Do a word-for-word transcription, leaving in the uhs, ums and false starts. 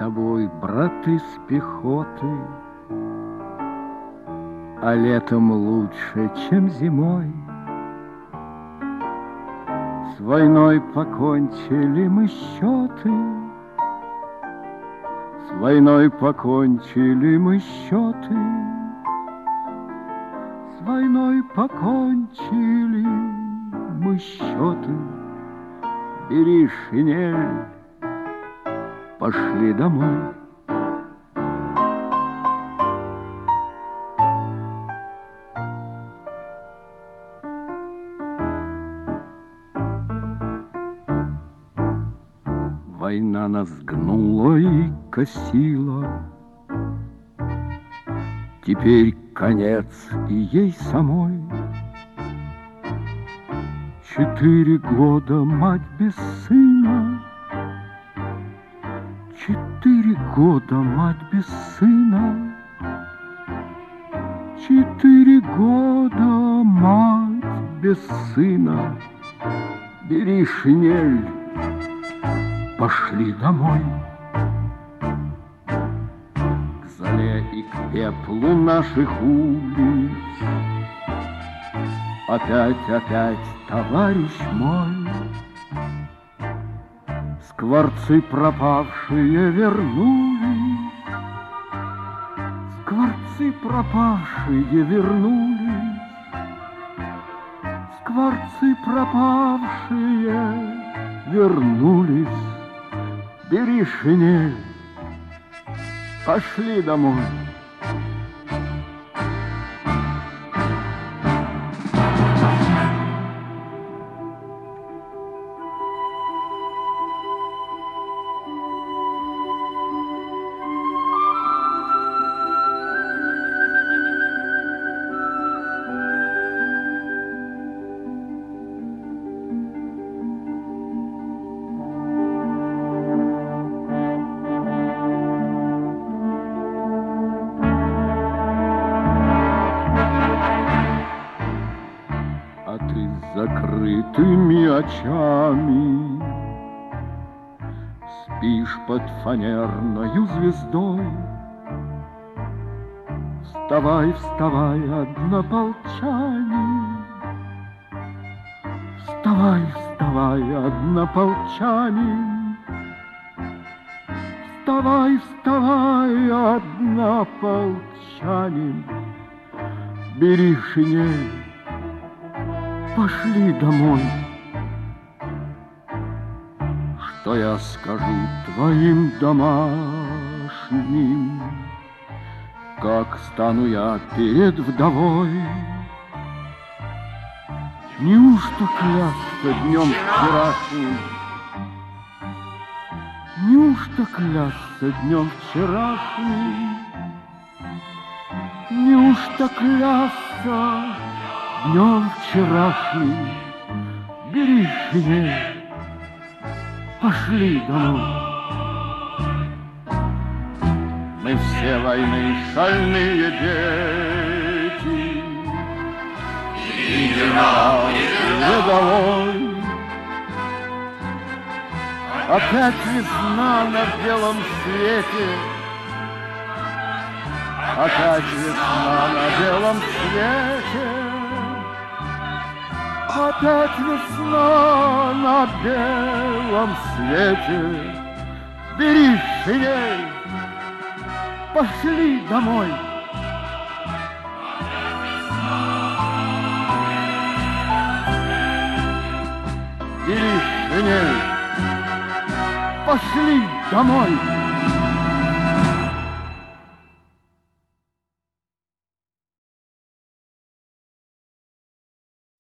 тобой, брат, из пехоты, а летом лучше, чем зимой. С войной покончили мы счеты, с войной покончили мы счеты, с войной покончили мы счеты. Бери шинель, пошли домой. Война нас гнула и косила, теперь конец и ей самой. Четыре года мать без сына, четыре года мать без сына, четыре года мать без сына. Бери шинель, пошли домой. К золе и к пеплу наших улиц опять, опять, товарищ мой, скворцы пропавшие вернулись, скворцы пропавшие вернулись, скворцы пропавшие вернулись. Бери шинель, пошли домой. Закрытыми очами спишь под фанерною звездой. Вставай, вставай, однополчанин, вставай, вставай, однополчанин, вставай, вставай, однополчанин. Бери шинель, пошли домой. Что я скажу твоим домашним, как стану я перед вдовой? Неужто клясться днем вчерашним? Неужто клясться днем вчерашним? Неужто клясться днем вчерашним? Бери шинель, пошли домой. Мы все войны шальные дети, и генерал рядовой. Опять весна на белом свете, опять весна на белом свете, опять весна на белом свете. Бери шинель, пошли домой. Бери шинель, пошли домой.